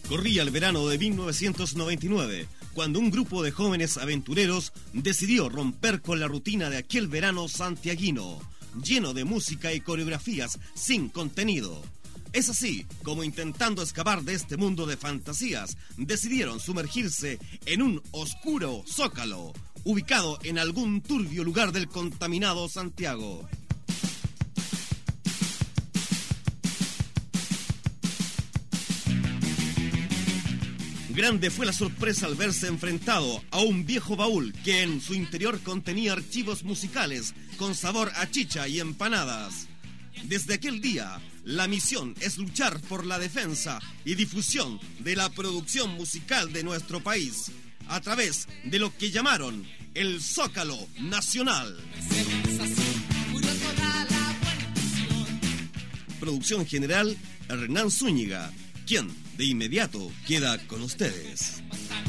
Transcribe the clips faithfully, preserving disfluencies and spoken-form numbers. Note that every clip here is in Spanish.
Corría el verano de mil novecientos noventa y nueve, cuando un grupo de jóvenes aventureros decidió romper con la rutina de aquel verano santiaguino, lleno de música y coreografías sin contenido. Es así como, intentando escapar de este mundo de fantasías, decidieron sumergirse en un oscuro zócalo, ubicado en algún turbio lugar del contaminado Santiago. Grande fue la sorpresa al verse enfrentado a un viejo baúl que en su interior contenía archivos musicales con sabor a chicha y empanadas. Desde aquel día, la misión es luchar por la defensa y difusión de la producción musical de nuestro país, a través de lo que llamaron el Zócalo Nacional. Producción general, Hernán Zúñiga, quien de inmediato queda con ustedes.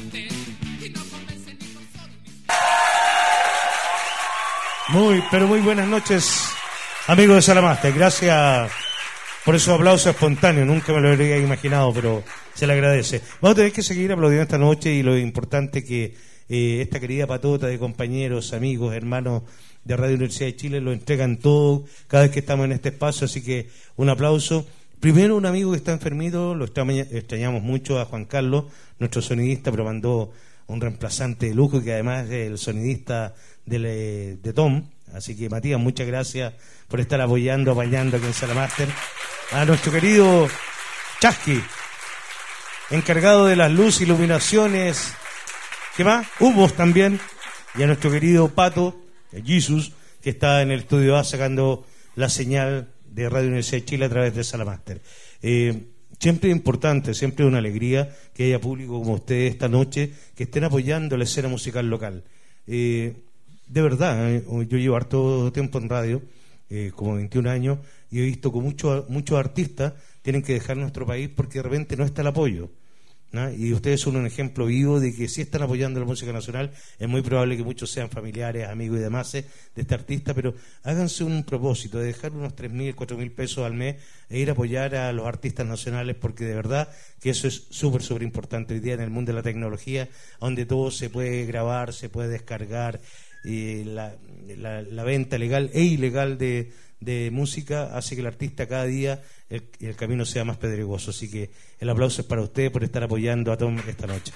Muy, pero muy buenas noches, amigos de Salamaster. Gracias por esos aplausos espontáneos. Nunca me lo habría imaginado, pero se le agradece. Vamos a tener que seguir aplaudiendo esta noche, y lo importante que eh, esta querida patota de compañeros, amigos, hermanos de Radio Universidad de Chile lo entregan todo cada vez que estamos en este espacio. Así que un aplauso. Primero, un amigo que está enfermito, lo extrañamos mucho, a Juan Carlos, nuestro sonidista, pero mandó un reemplazante de lujo, que además es el sonidista de, de Tom. Así que, Matías, muchas gracias por estar apoyando, apañando aquí en Salamaster. A nuestro querido Chasqui, encargado de las luces, iluminaciones, ¿qué más? Humos también. Y a nuestro querido Pato, Jesus, que está en el estudio A sacando la señal de Radio Universidad de Chile a través de Salamaster. Eh, siempre es importante, siempre es una alegría que haya público como ustedes esta noche, que estén apoyando la escena musical local. Eh, de verdad, eh, yo llevo harto tiempo en radio, eh, como veintiún años, y he visto que muchos muchos artistas tienen que dejar nuestro país porque de repente no está el apoyo, ¿no? Y ustedes son un ejemplo vivo de que si están apoyando la música nacional. Es muy probable que muchos sean familiares, amigos y demás de este artista, pero háganse un propósito de dejar unos tres mil, cuatro mil pesos al mes e ir a apoyar a los artistas nacionales, porque de verdad que eso es súper, súper importante hoy día en el mundo de la tecnología, donde todo se puede grabar, se puede descargar, y la, la, la venta legal e ilegal de, de música hace que el artista cada día el, el camino sea más pedregoso. Así que el aplauso es para usted por estar apoyando a Tom esta noche.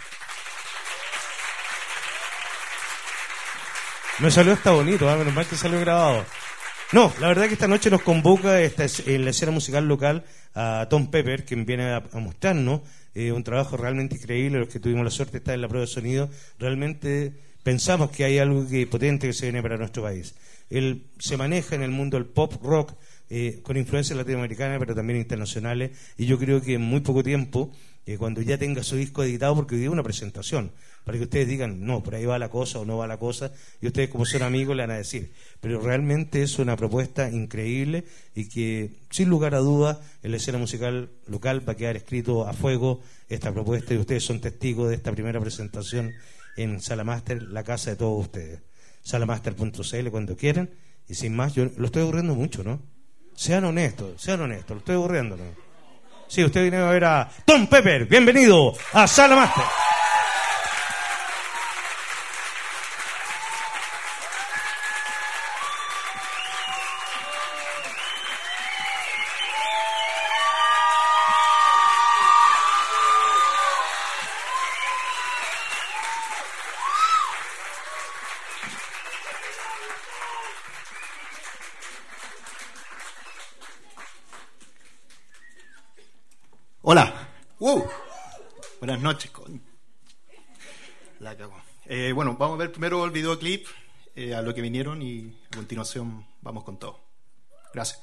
Me salió hasta bonito, ¿eh? Menos mal que salió grabado. No, la verdad que esta noche nos convoca esta, en la escena musical local a Tom Pepper, quien viene a, a mostrarnos eh, un trabajo realmente increíble. Los que tuvimos la suerte de estar en la prueba de sonido, realmente pensamos que hay algo que, potente que se viene para nuestro país. Él se maneja en el mundo del pop rock, eh, con influencias latinoamericanas, pero también internacionales, y yo creo que en muy poco tiempo, eh, cuando ya tenga su disco editado, porque hoy día es una presentación, para que ustedes digan, no, por ahí va la cosa o no va la cosa, y ustedes como son amigos le van a decir, pero realmente es una propuesta increíble, y que sin lugar a dudas en la escena musical local va a quedar escrito a fuego esta propuesta, y ustedes son testigos de esta primera presentación en Salamaster, la casa de todos ustedes. Salamaster punto c l cuando quieran. Y sin más, yo lo estoy aburriendo mucho, ¿no? Sean honestos, sean honestos, lo estoy aburriendo, ¿no? Sí, usted viene a ver a Tom Pepper. Bienvenido a Salamaster. Hola. Wow. Buenas noches, coño. La cagó. Eh, bueno, vamos a ver primero el videoclip, eh, a lo que vinieron, y a continuación vamos con todo. Gracias.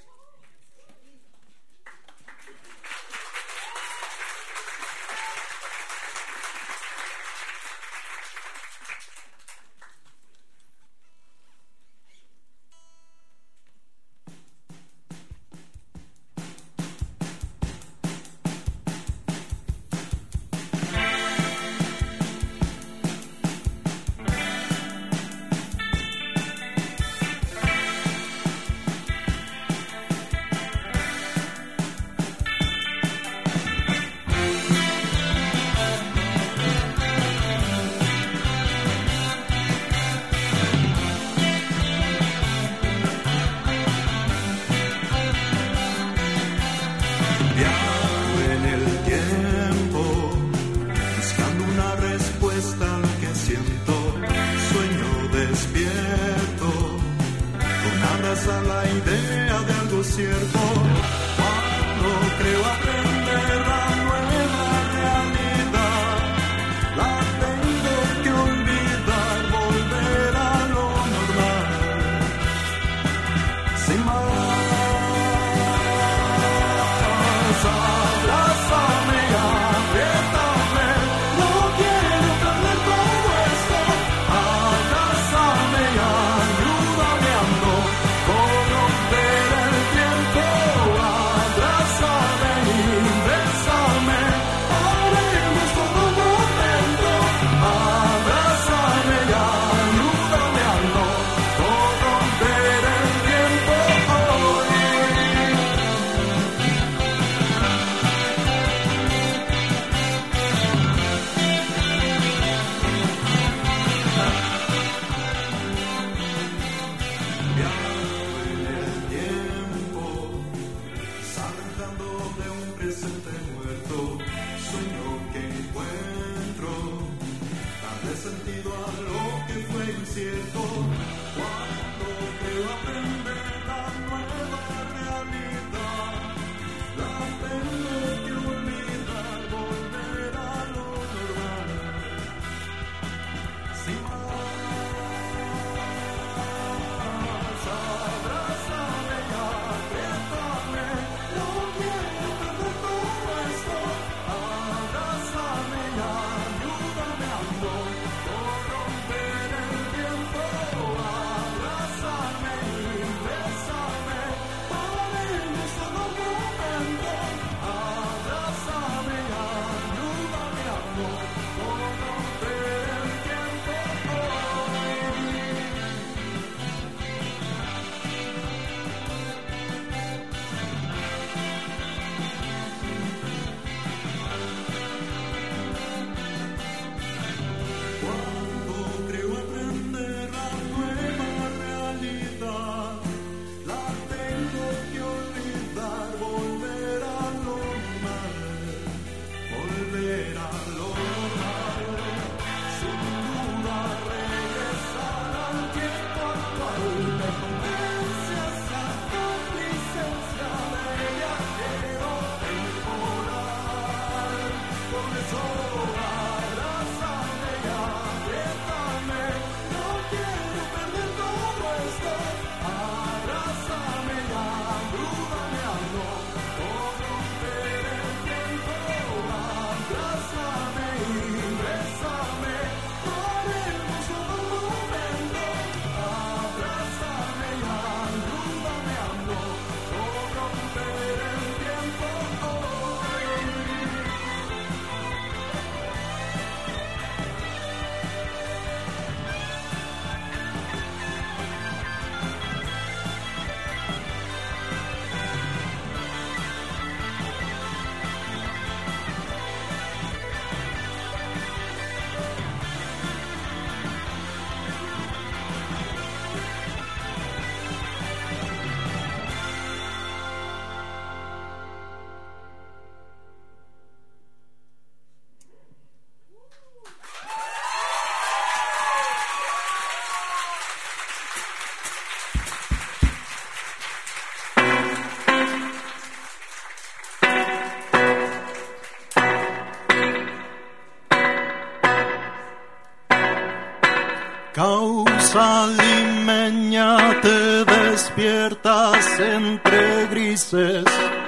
Causa limeña, te despiertas entre grises,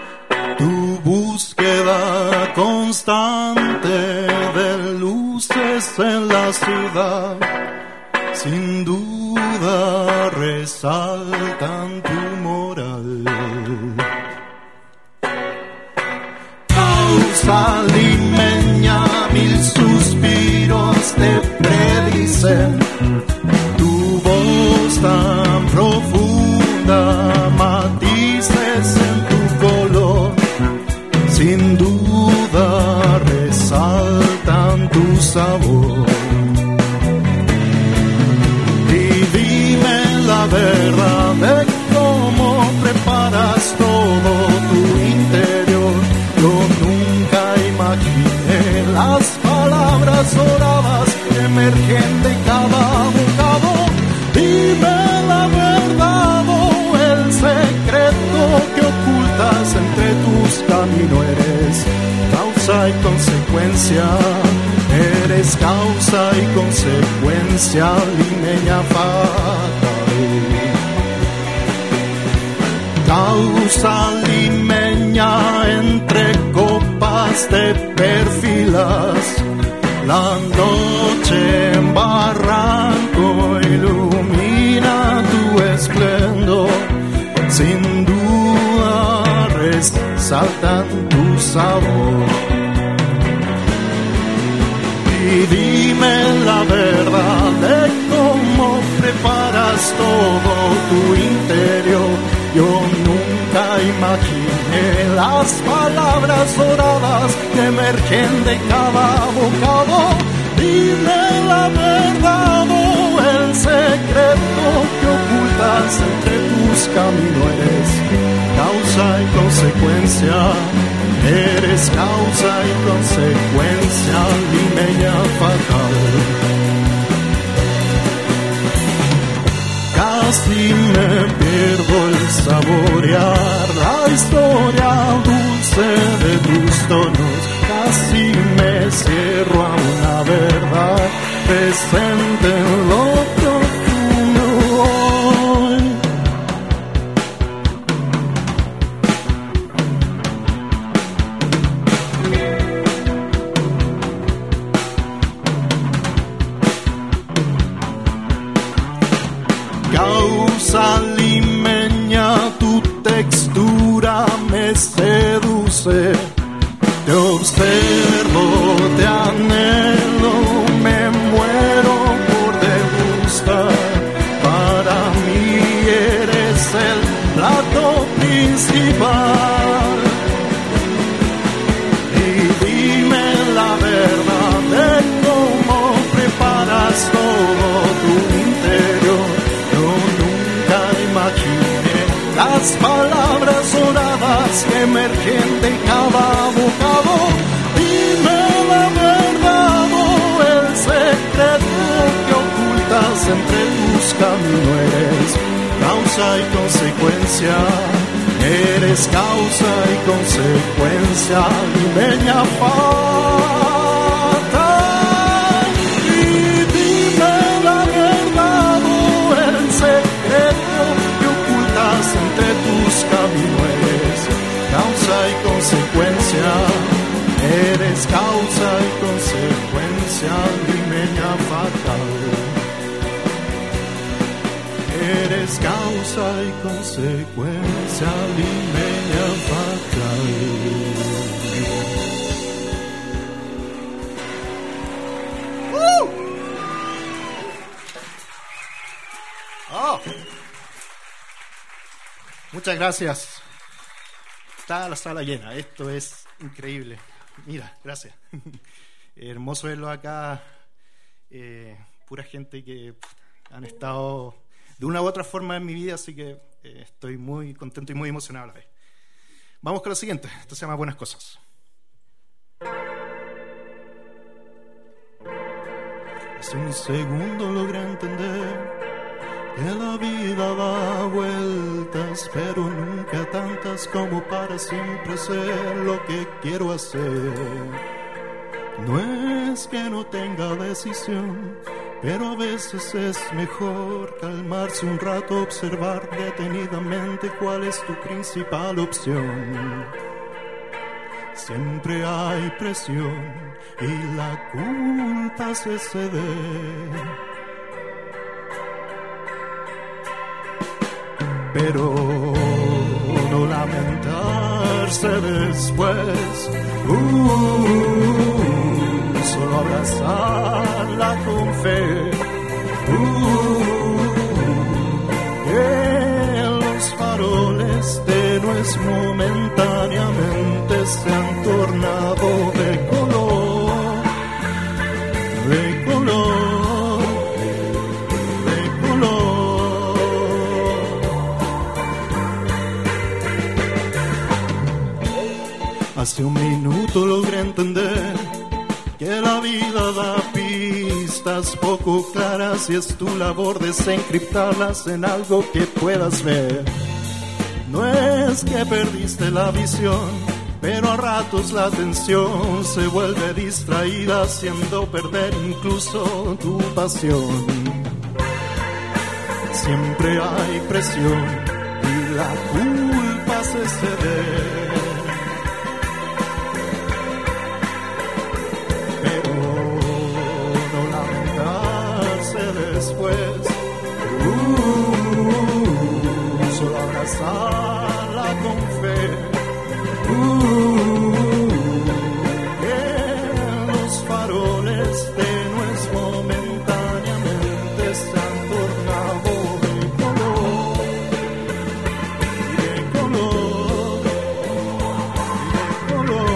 tu búsqueda constante de luces en la ciudad, sin duda resaltan tu moral. Causa limeña, mil suspiros te predicen, tu voz tan profunda, matices en tu color, sin duda resaltan tu sabor. Y dime la verdad de cómo preparas todo tu interior. Yo nunca imaginé las palabras doradas que emergen de cada bocado. Dime la verdad, oh, el secreto que ocultas entre tus caminos. Eres causa y consecuencia, eres causa y consecuencia, limeña fatal. Causa limeña, entre copas te perfilas, la noche en barranco ilumina tu esplendor, sin duda resaltan tu sabor. Y dime la verdad de cómo preparas todo tu interior. Yo nunca imaginé las palabras doradas que emergen de cada bocado. Dime la verdad, oh, el secreto que ocultas entre tus caminos. Eres causa y consecuencia, eres causa y consecuencia, limeña fatal. casi me pierdo el saborear la historia dulce de tus tonos, casi me cierro a una verdad presente en lo profundo hoy. Causa limeña, tu textura me seduce. Te observo, te anhelo, me muero por degustar. Para mí eres el plato principal. Y dime la verdad de cómo preparas todo tu interior. Yo nunca imaginé las palabras doradas que emergen de cada bocado. Dime la verdad, oh, el secreto que ocultas entre tus caminos. Eres causa y consecuencia, eres causa y consecuencia, limeña fatal. Y dime la verdad, oh, el secreto que ocultas entre tus caminos. Eres causa y consecuencia, eres causa y consecuencia, limeña fatal. Eres causa y consecuencia, limeña fatal. ¡Uh! Oh. Muchas gracias. Está la sala llena, esto es increíble. Mira, gracias. Hermoso verlo acá. Eh, pura gente que han estado de una u otra forma en mi vida, así que eh, estoy muy contento y muy emocionado a la vez. Vamos con lo siguiente, esto se llama Buenas Cosas. Hace un segundo logré entender que la vida da vueltas, pero nunca tantas como para siempre ser lo que quiero hacer. No es que no tenga decisión, pero a veces es mejor calmarse un rato, observar detenidamente cuál es tu principal opción. Siempre hay presión y la culpa se cede, pero no lamentarse después, uh, solo abrazarla con fe, uh, que los faroles tenues momentáneamente se han tornado de color, de color, de color. Hace un minuto logré entender que la vida da pistas poco claras y es tu labor desencriptarlas en algo que puedas ver. No es que perdiste la visión, pero a ratos la atención se vuelve distraída, haciendo perder incluso tu pasión. Siempre hay presión y la culpa se cede, después, uh, solo abrazarla con fe, uh, que los faroles tenues momentáneamente se han tornado de color, de color, de color.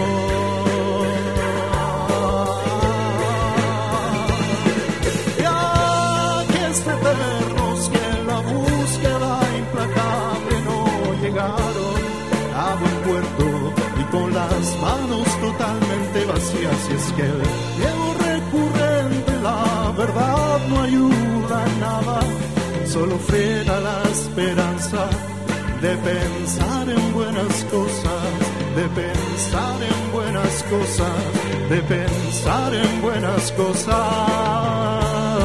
Eternos que en la búsqueda implacable no llegaron a buen puerto y con las manos totalmente vacías. Y es que el miedo recurrente, la verdad no ayuda en nada, solo frena la esperanza de pensar en buenas cosas, de pensar en buenas cosas, de pensar en buenas cosas,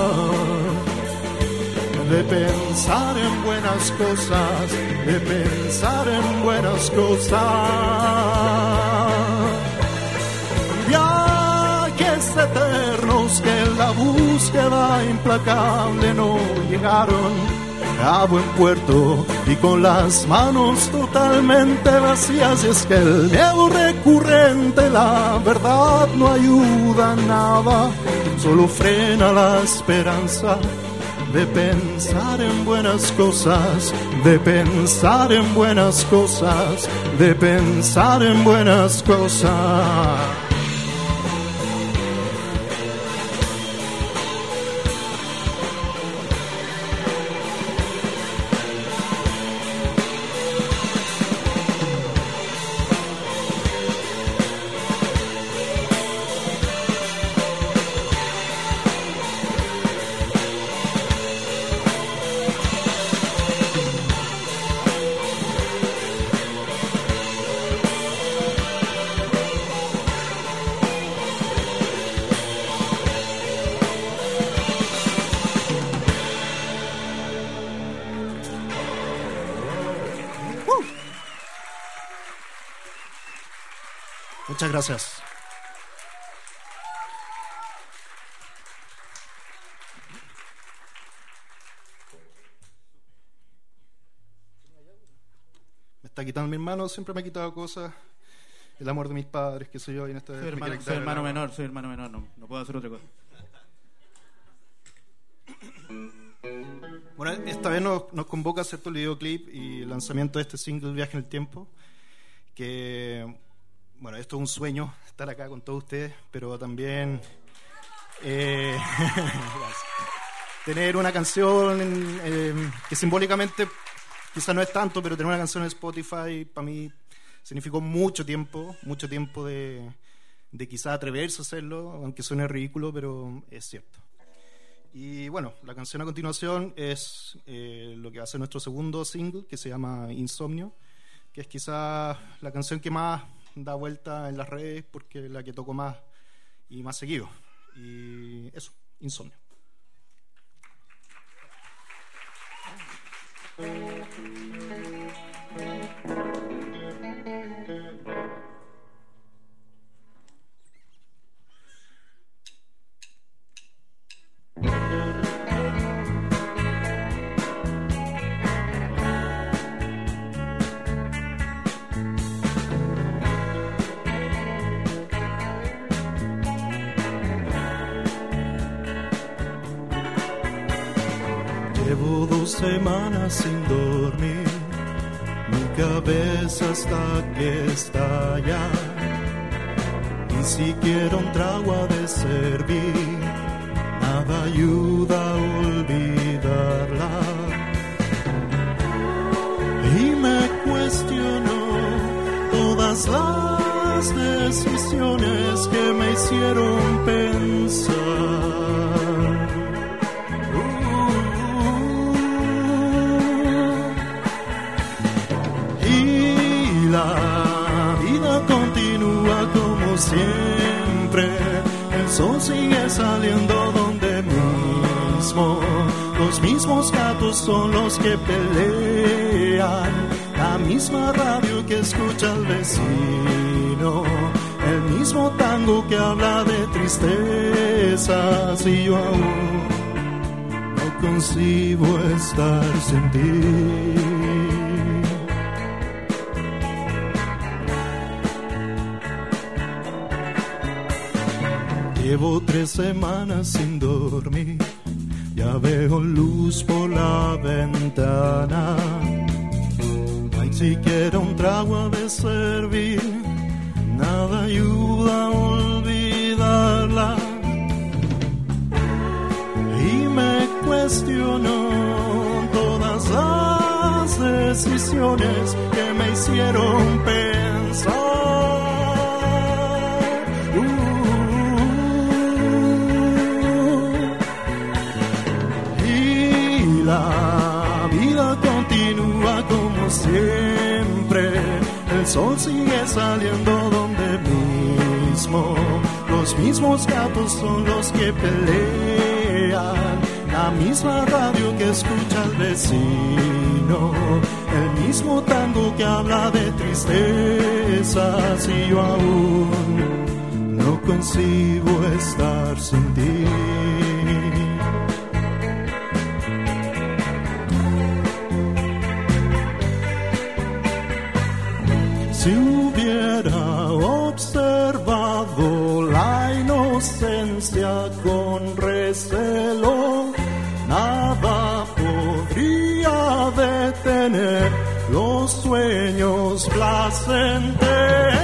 de pensar en buenas cosas, de pensar en buenas cosas. Viajes eternos que en la búsqueda implacable no llegaron a buen puerto y con las manos totalmente vacías. Y es que el miedo recurrente, la verdad, no ayuda en nada, solo frena la esperanza de pensar en buenas cosas, de pensar en buenas cosas, de pensar en buenas cosas. Muchas gracias. Me está quitando mi hermano, siempre me ha quitado cosas. El amor de mis padres, qué sé yo, y en esta soy hermano, soy hermano menor, soy hermano menor, no, no puedo hacer otra cosa. Bueno, esta vez nos, nos convoca a hacer todo el videoclip y el lanzamiento de este single Viaje en el Tiempo, que, bueno, esto es un sueño, estar acá con todos ustedes, pero también eh, tener una canción eh, que simbólicamente quizás no es tanto, pero tener una canción en Spotify para mí significó mucho tiempo, mucho tiempo de, de quizás atreverse a hacerlo, aunque suene ridículo, pero es cierto. Y bueno, la canción a continuación es eh, lo que va a ser nuestro segundo single, que se llama Insomnio, que es quizás la canción que más da vuelta en las redes porque es la que toco más y más seguido. Y eso, Insomnio. Llevo dos semanas sin dormir, mi cabeza está que estalla, ni siquiera un trago ha de servir, nada ayuda a olvidarla. Y me cuestiono todas las decisiones que me hicieron pensar. La vida continúa como siempre, el sol sigue saliendo donde mismo, los mismos gatos son los que pelean, la misma radio que escucha el vecino, el mismo tango que habla de tristezas, y yo aún no concibo estar sin ti. Llevo tres semanas sin dormir, ya veo luz por la ventana, no hay siquiera un trago ha de servir, nada ayuda a olvidarla. Y me cuestiono todas las decisiones que me hicieron pensar. La sol sigue saliendo donde mismo. Los mismos gatos son los que pelean, la misma radio que escucha el vecino, el mismo tango que habla de tristezas, y yo aún no concibo estar sin ti. Si hubiera observado la inocencia con recelo, nada podría detener los sueños placentarios.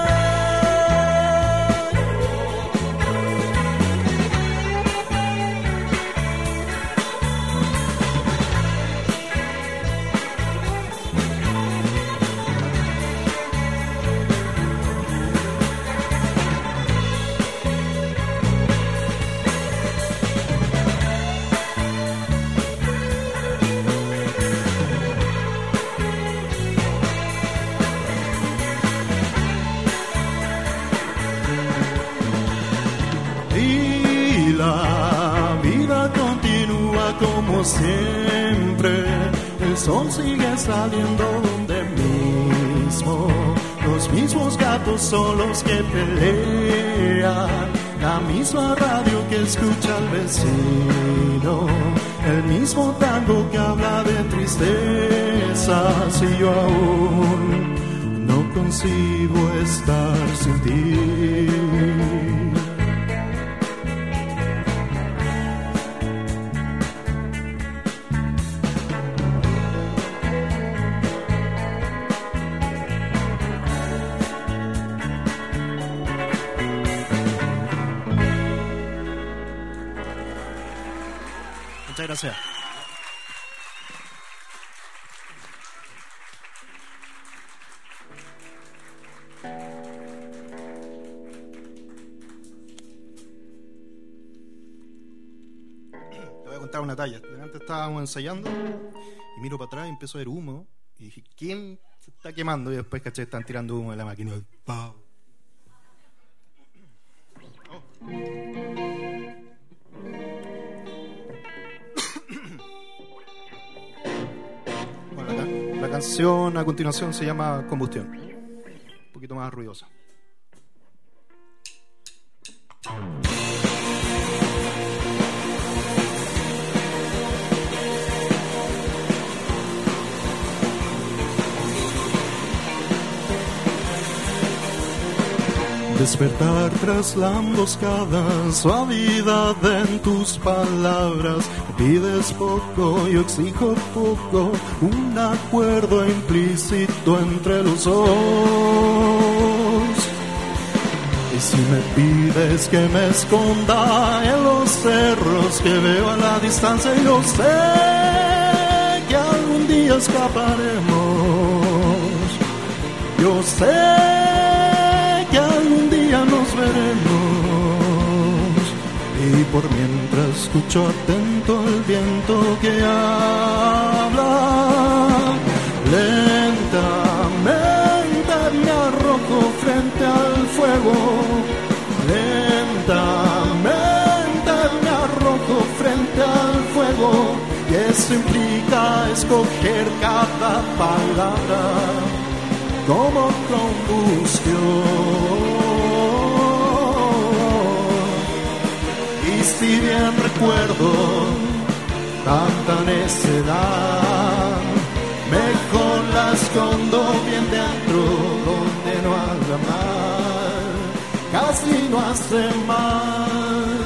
Como siempre, el sol sigue saliendo donde mismo. Los mismos gatos son los que pelean, la misma radio que escucha el vecino, el mismo tango que habla de tristezas, y yo aún no concibo estar sin ti. Muchas gracias. Te voy a contar una talla. Delante estábamos ensayando y miro para atrás y empiezo a ver humo y dije, ¿quién se está quemando? Y después, caché, están tirando humo de la máquina. ¡Pau! La canción a continuación se llama Combustión, un poquito más ruidosa. Despertar tras la emboscada, suavidad en tus palabras. Pides poco, yo exijo poco, un acuerdo implícito entre los dos. Y si me pides que me esconda en los cerros que veo a la distancia, yo sé que algún día escaparemos. Yo sé que algún día nos veremos. Y por mientras escucho atento el viento que habla, lentamente me arrojo frente al fuego, lentamente me arrojo frente al fuego, y eso implica escoger cada palabra como combustión. Y si bien recuerdo tanta necedad, mejor la escondo bien dentro donde no haga mal, casi no hace mal,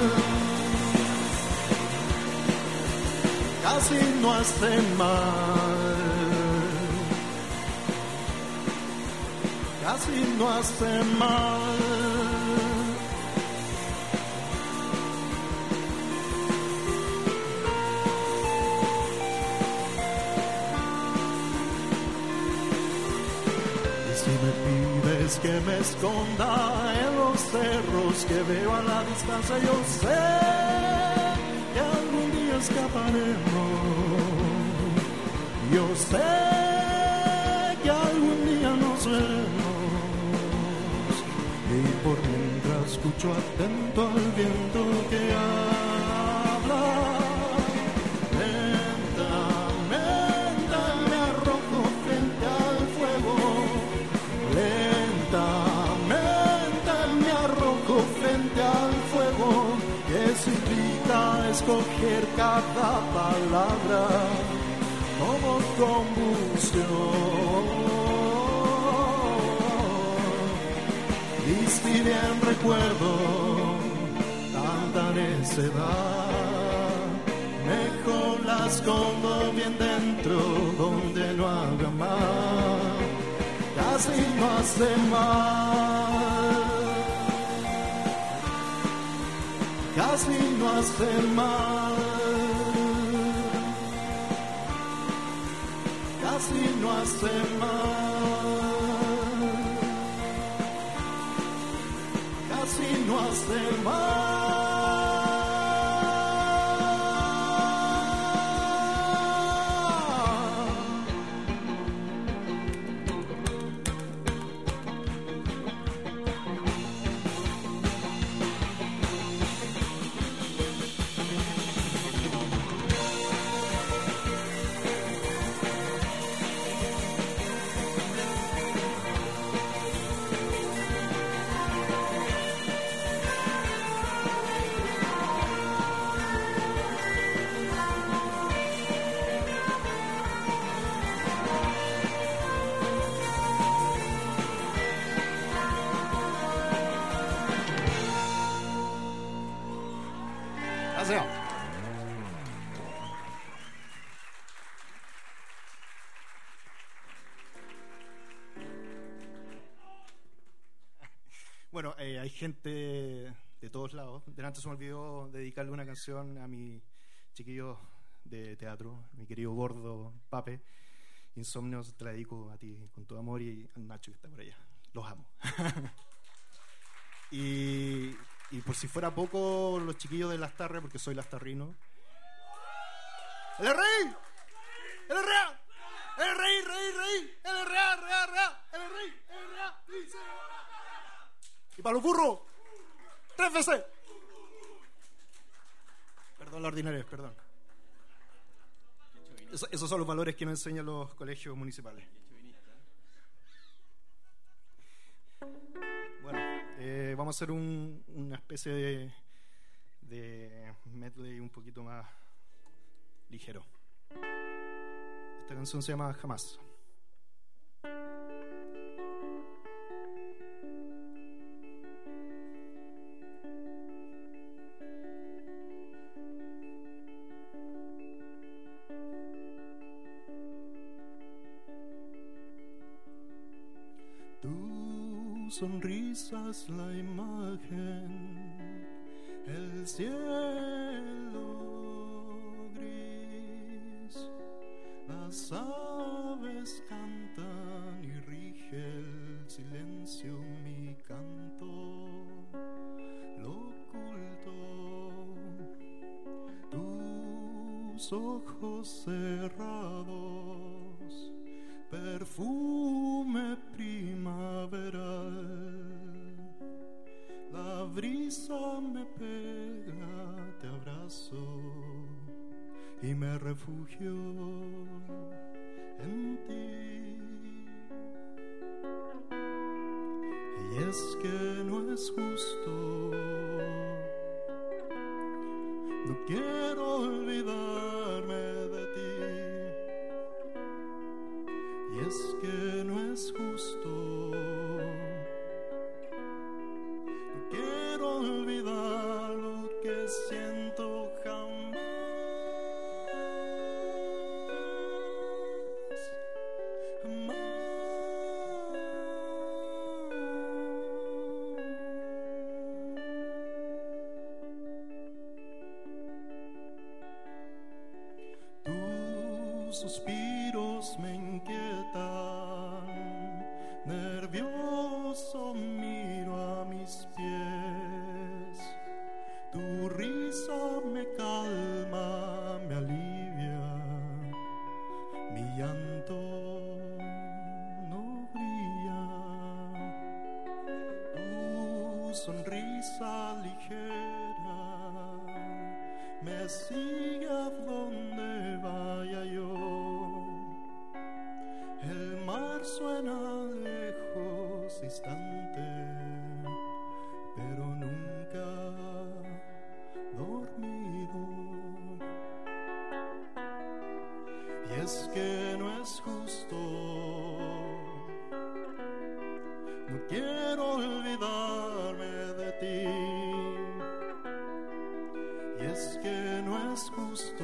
casi no hace mal, casi no hace mal. Que me esconda en los cerros que veo a la distancia, yo sé que algún día escaparemos, yo sé que algún día nos veremos. por mientras escucho atento al viento que habla. Lentamente me arrojo frente al fuego. Lentamente me arrojo frente al fuego, que significa escoger cada palabra como combustión. Y si bien recuerdo tanta necedad, mejor la escondo bien dentro donde no haga mal, casi no hace mal, casi no hace mal, casi no hace mal. Si no hace Bueno, eh, hay gente de todos lados. Delante se me olvidó dedicarle una canción a mi chiquillo de teatro, mi querido gordo Pape. Insomnios, te la dedico a ti con todo amor, y al Nacho que está por allá. Los amo. y, y por si fuera poco, los chiquillos de Lastarria, porque soy lastarrino. ¡El rey! ¡El rey! ¡El rey, rey, rey! ¡El rey, rey, rey! ¡El rey, el rey! Y para los burros, tres veces. Perdón, la ordinaria, perdón. Eso, esos son los valores que nos enseñan los colegios municipales. Bueno, eh, vamos a hacer un, una especie de, de medley un poquito más ligero. Esta canción se llama Jamás. Tu sonrisa es la imagen, el cielo gris, las aves cantan y rige el silencio mi canto, lo oculto, tus ojos cerrados, perfume primaveral, la brisa me pega, te abrazo y me refugio en ti. Y es que no es justo, no quiero olvidarme de ti. Y es que no es justo, no quiero olvidar lo que siento jamás, jamás. Tus suspiros me inquietan, nervioso miro a mis pies, tu risa me calma, me alivia, mi llanto no brilla, tu brisa ligera me sigue a donde vaya yo. El mar suena lejos, distante, pero nunca dormido. Y es que no es justo, no quiero olvidarme de ti. Y es que no es justo,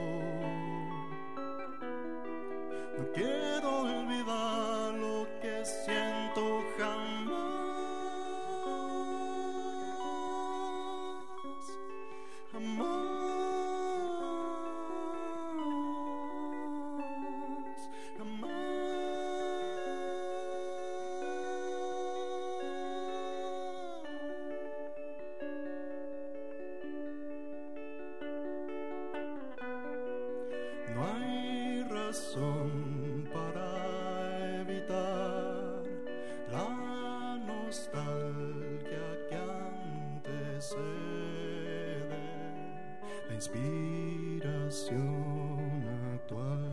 no quiero olvidar lo que siento jamás. Para evitar la nostalgia que antecede la inspiración actual.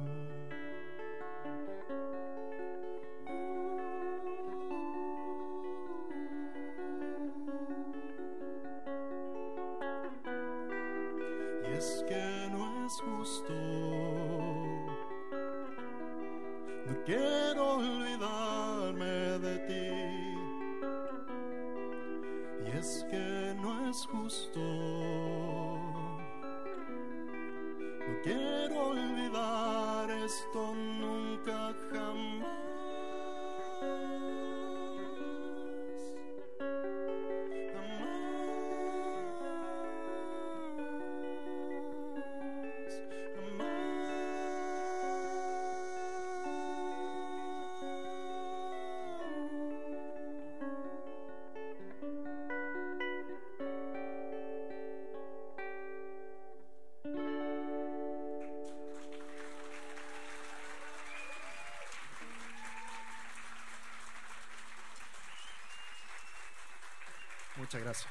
Y es que no es justo, no quiero olvidarme de ti. Y es que no es justo, no quiero olvidar esto nunca jamás. Muchas gracias.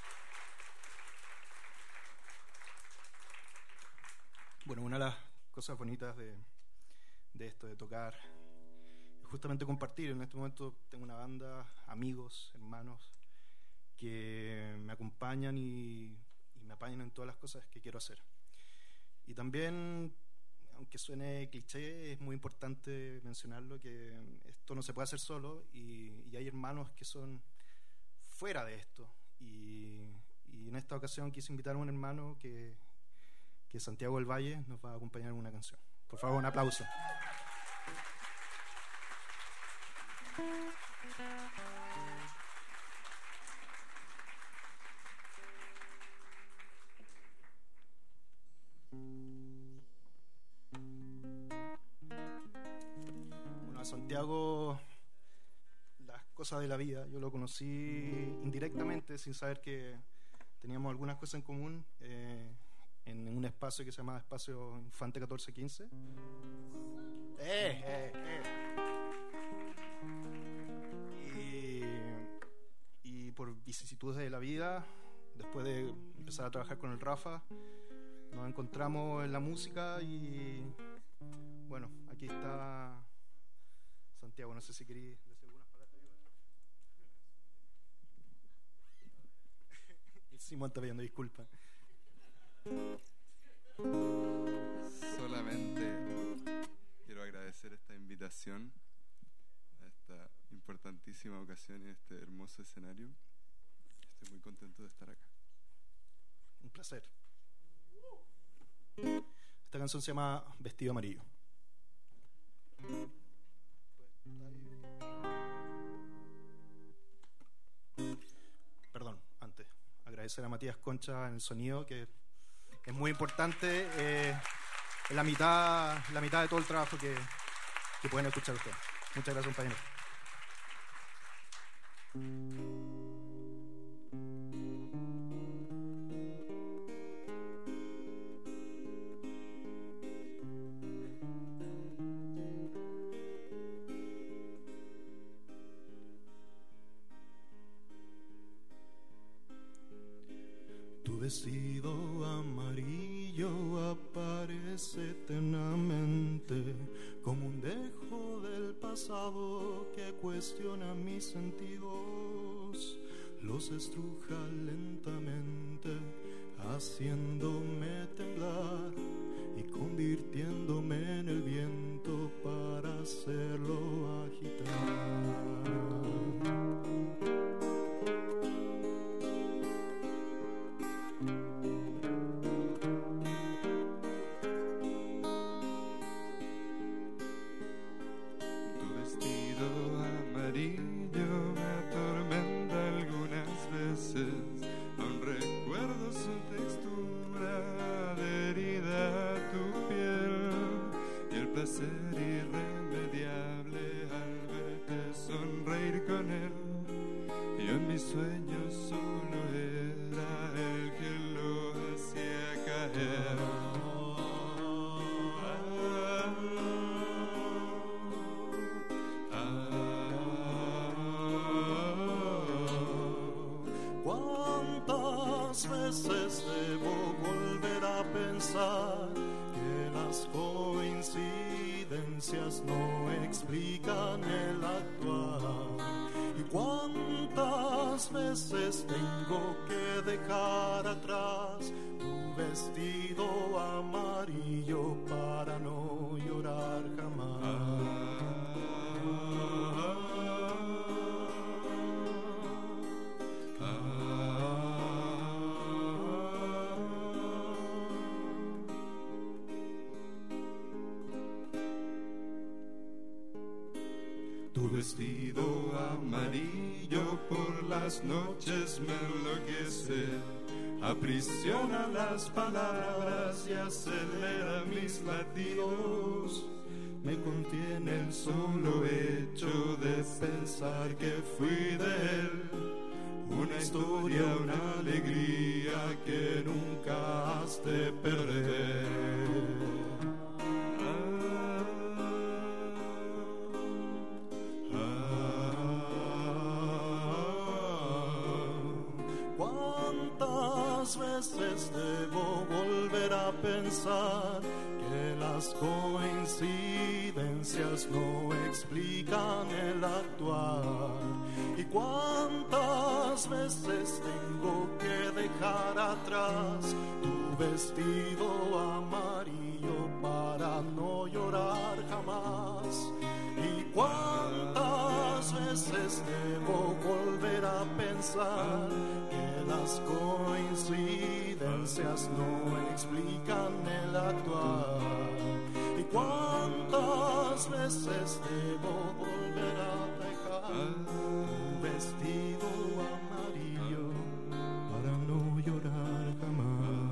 Bueno, una de las cosas bonitas de, de esto, de tocar, es justamente compartir. En este momento tengo una banda, amigos, hermanos, que me acompañan y, y me apañan en todas las cosas que quiero hacer. Y también, aunque suene cliché, es muy importante mencionarlo, que esto no se puede hacer solo y, y hay hermanos que son fuera de esto, y, y en esta ocasión quise invitar a un hermano que, que Santiago del Valle nos va a acompañar en una canción. Por favor, un aplauso. Bueno, a Santiago, las cosas de la vida, yo lo conocí indirectamente, sin saber que teníamos algunas cosas en común, eh, en un espacio que se llama Espacio Infante catorce quince. Eh, eh, eh. Y, y por vicisitudes de la vida, después de empezar a trabajar con el Rafa, nos encontramos en la música y bueno, aquí está Santiago. No sé si queréis decir algunas palabras. Simón está pidiendo disculpas. Solamente quiero agradecer esta invitación a esta importantísima ocasión y este hermoso escenario. Estoy muy contento de estar acá. Un placer. Esta canción se llama Vestido Amarillo. Perdón, antes agradecer a Matías Concha en el sonido, que es muy importante, eh, en la mitad, la mitad de todo el trabajo que, que pueden escuchar ustedes. Muchas gracias, compañeros. vestido amarillo aparece eternamente como un dejo del pasado que cuestiona mis sentidos, los estruja lentamente, haciéndome temblar y convirtiéndome en el viento para hacerlo agitar. No explican el actuar. Y cuántas veces tengo que dejar atrás tu vestido amarillo para no llorar jamás. Tu vestido amarillo por las noches me enloquece, aprisiona las palabras y acelera mis latidos. Me contiene el solo hecho de pensar que fui de él, una historia, una alegría que nunca has de perder. Veces debo volver a pensar que las coincidencias no explican el actuar. Y cuántas veces tengo que dejar atrás tu vestido amarillo para no llorar jamás. Y cuántas veces debo volver a pensar que las coincidencias no explican el actuar. Y cuántas veces debo volver a dejar un vestido amarillo para no llorar jamás.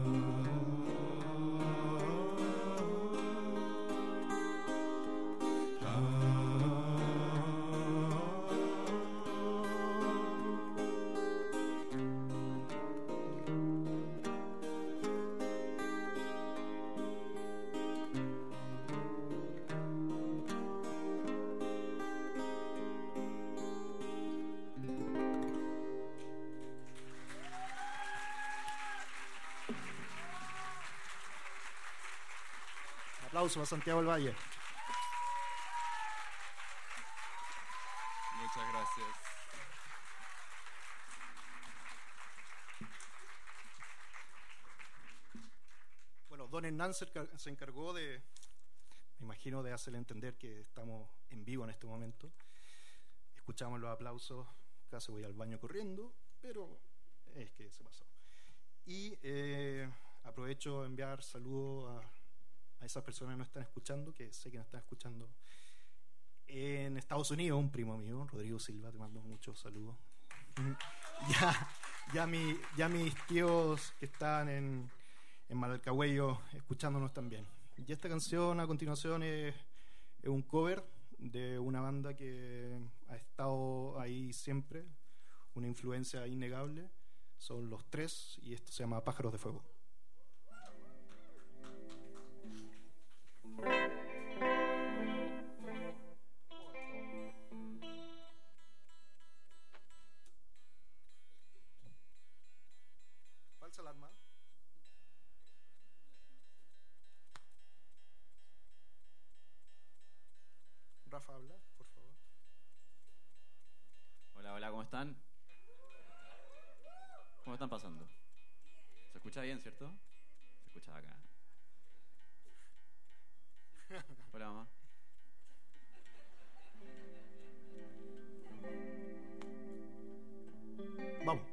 Aplauso a Santiago del Valle. Muchas gracias. Bueno, don Hernán se encargó de, me imagino, de hacerle entender que estamos en vivo en este momento. Escuchamos los aplausos, casi voy al baño corriendo, pero es que se pasó. Y eh, aprovecho a enviar saludos a a esas personas que nos están escuchando, que sé que nos están escuchando en Estados Unidos. Un primo mío, Rodrigo Silva, te mando muchos saludos. Ya, ya, mi, ya mis tíos que están en, en Malalcahuello escuchándonos también. Y esta canción a continuación es, es un cover de una banda que ha estado ahí siempre, una influencia innegable. Son Los Tres y esto se llama Pájaros de Fuego. Falsa alarma. ¿Cómo están pasando? ¿Se escucha bien, cierto? Se escucha acá. Hola, mamá. Vamos.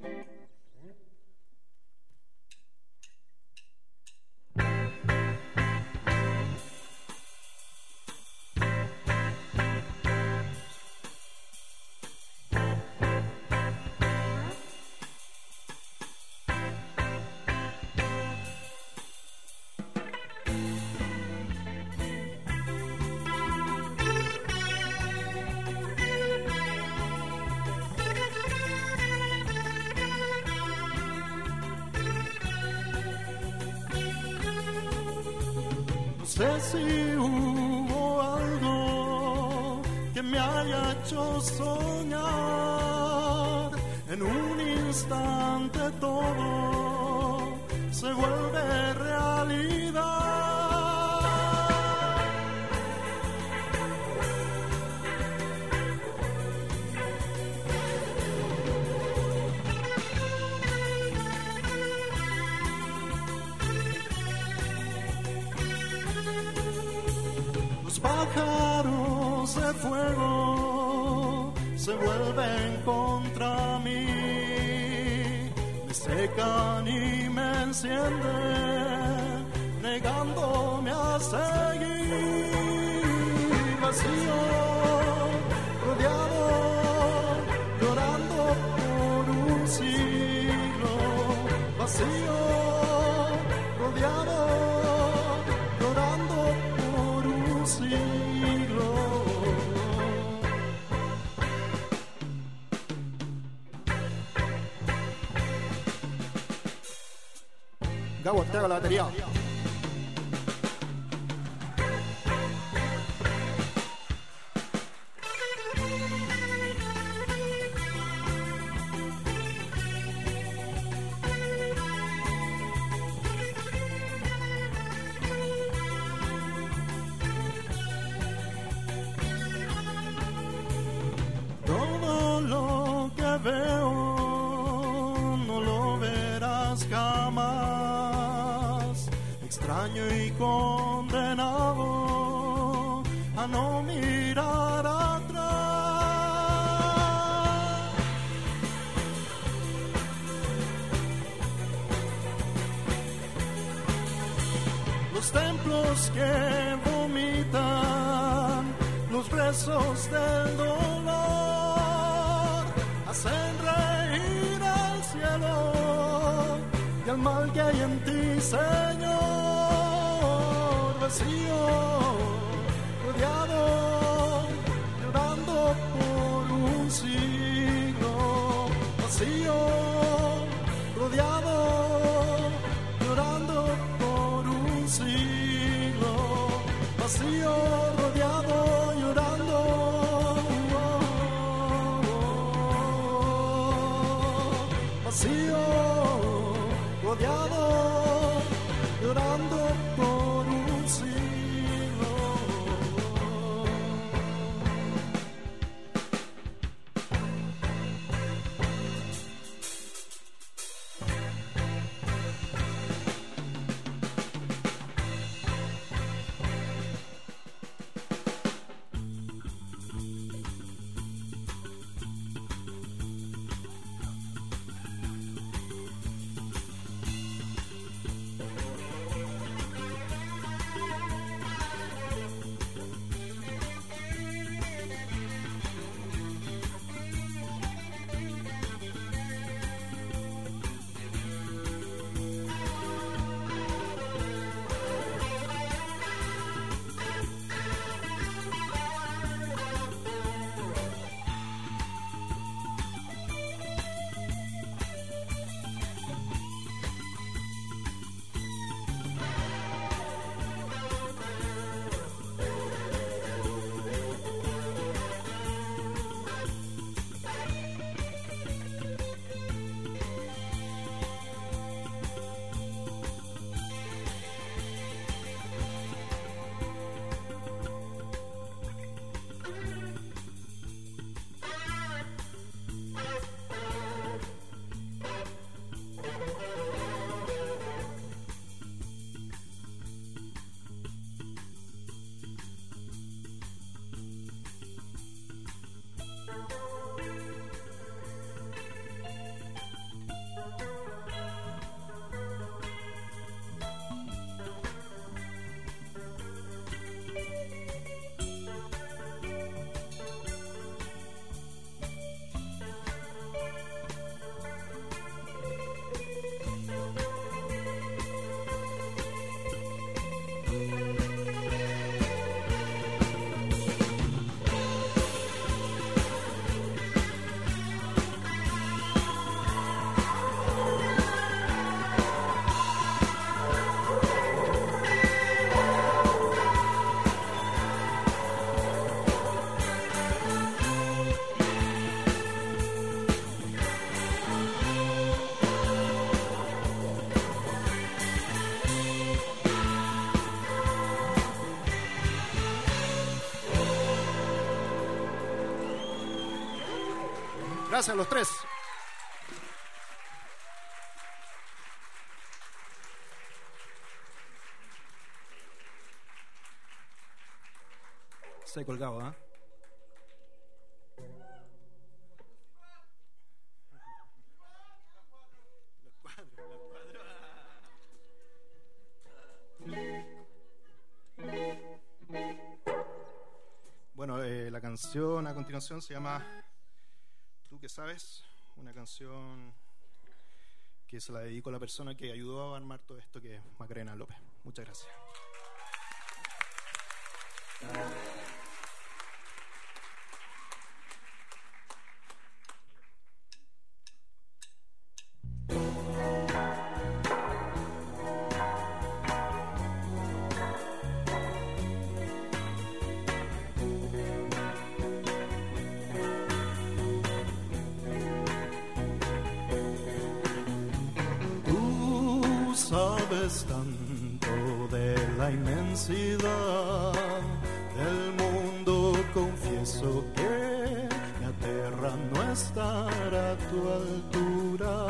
No sé si hubo algo que me haya hecho soñar. En un instante todo se vuelve realidad. Los pájaros de fuego se vuelven contra mí, me secan y me encienden, negándome a seguir. Vacío, rodeado, llorando por un siglo. Vacío, rodeado, llorando por un siglo. Gabo, te hago la batería. Todo lo que veo no lo verás jamás. Extraño y condenado a no mirar atrás. Los templos que vomitan los rezos del dolor hacen reír al cielo y al mal que hay en ti, Señor. Vacío, rodeado, llorando por un siglo. Vacío, rodeado, llorando por un siglo. Vacío, rodeado, llorando. Vacío, rodeado, llorando por un siglo. Gracias a los tres. Se he colgado, ¿ah? ¿eh? Bueno, eh, la canción a continuación se llama Tú que sabes, una canción que se la dedico a la persona que ayudó a armar todo esto, que es Macarena López. Muchas gracias. Sabes tanto de la inmensidad del mundo, confieso que me aterra no estar a tu altura.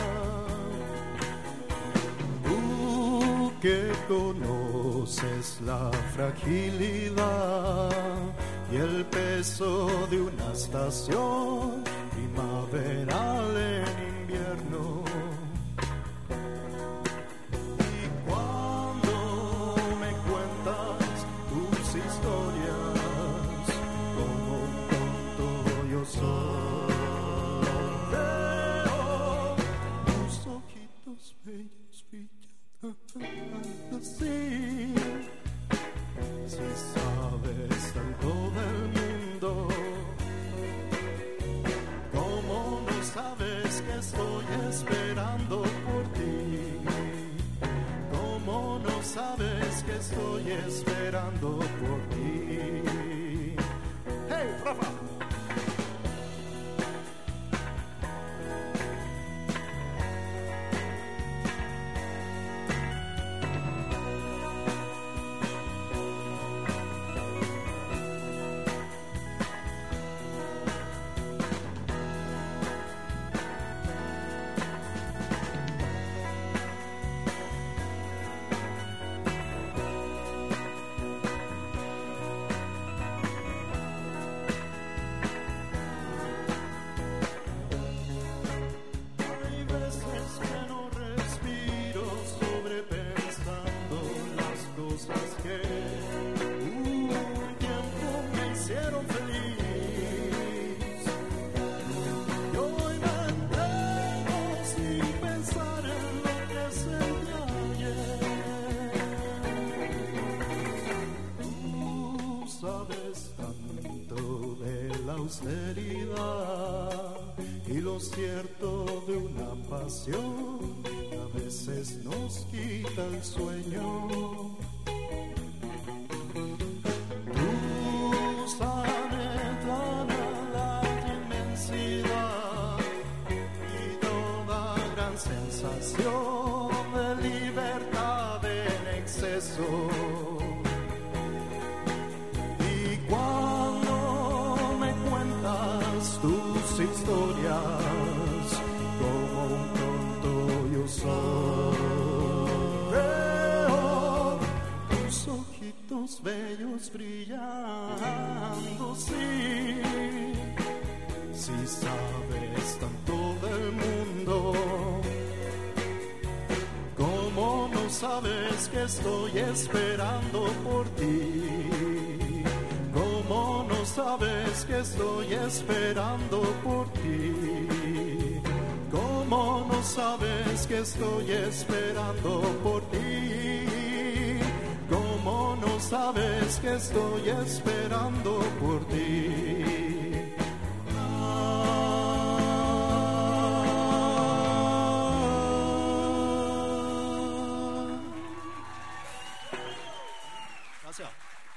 Tú que conoces la fragilidad y el peso de una estación primaveral en invierno. Sí, si sabes tanto del mundo, ¿cómo no sabes que estoy esperando por ti? ¿Cómo no sabes que estoy esperando por ti? ¡Hey, Rafa! Y lo cierto de una pasión a veces nos quita el sueño. Tú sabes la inmensidad y toda gran sensación de libertad en exceso. Tus historias, como un tonto yo soy. Veo tus ojitos bellos brillando, sí. Si sabes tanto del mundo, ¿cómo no sabes que estoy esperando por ti? ¿Cómo no sabes que estoy esperando por ti? ¿Cómo no sabes que estoy esperando por ti? ¿Cómo no sabes que estoy esperando por ti? Gracias.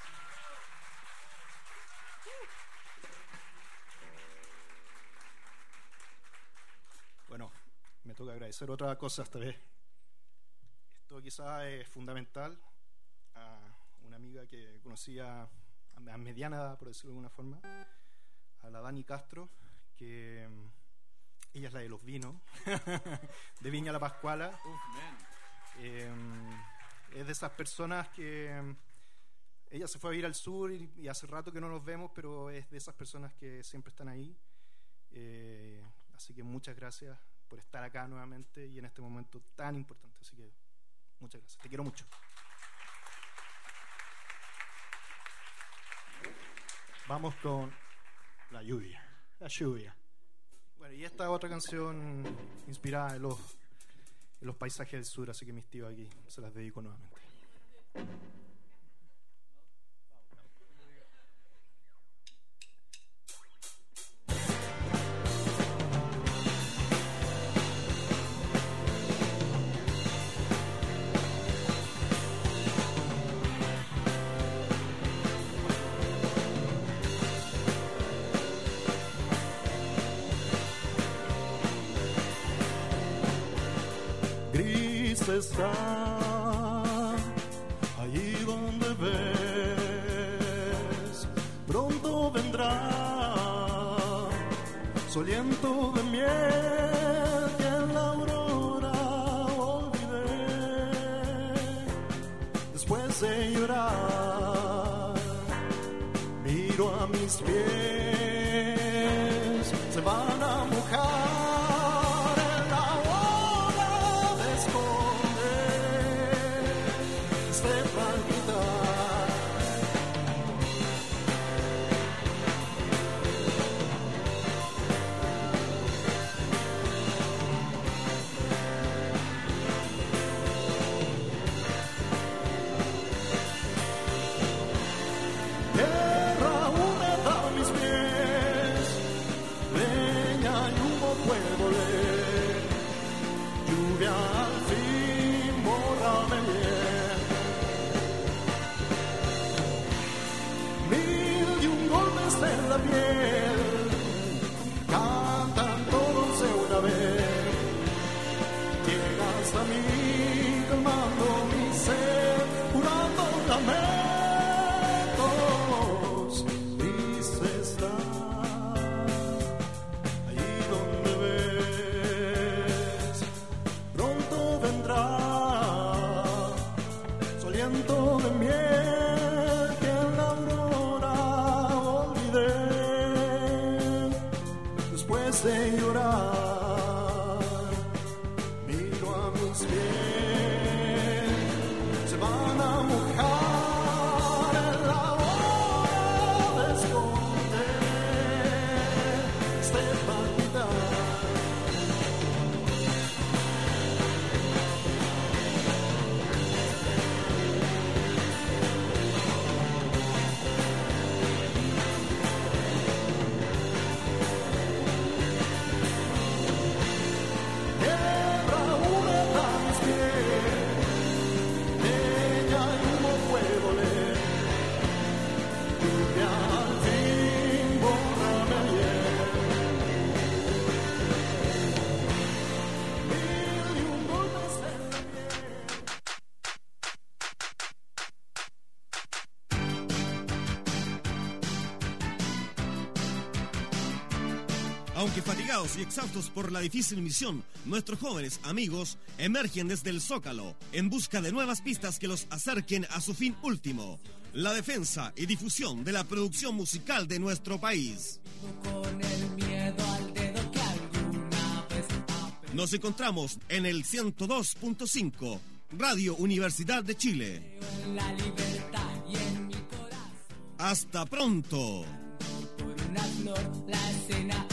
Bueno, me toca agradecer otra cosa esta vez. Esto quizás es fundamental a una amiga que conocía a mediana edad, por decirlo de alguna forma, a la Dani Castro, que ella es la de los vinos, de Viña La Pascuala. Uf, man. Eh, es de esas personas que ella se fue a vivir al sur y, y hace rato que no nos vemos, pero es de esas personas que siempre están ahí. Eh, así que muchas gracias por estar acá nuevamente y en este momento tan importante. Así que muchas gracias, te quiero mucho. Vamos con la lluvia, la lluvia. Bueno, y esta otra canción inspirada en los, en los paisajes del sur, así que mis tíos aquí se las dedico nuevamente. Está allí donde ves, pronto vendrá su aliento de miel que en la aurora olvidé. Después de llorar, miro a mis pies, se van a mojar. En la piel cantan todos de una vez, llegas a mí calmando mi sed, curando lamentos. Dice está allí donde ves, pronto vendrá su aliento de miel que en la aurora después de llorar, miro a mis pies, se van a mojar en la hora de esconder este palpitar. Aunque fatigados y exhaustos por la difícil misión, nuestros jóvenes amigos emergen desde el Zócalo en busca de nuevas pistas que los acerquen a su fin último, la defensa y difusión de la producción musical de nuestro país. Con el miedo al dedo que alguna vez ha... Nos encontramos en el ciento dos punto cinco, Radio Universidad de Chile. En la libertad y en mi corazón. ¡Hasta pronto! Por una flor, la escena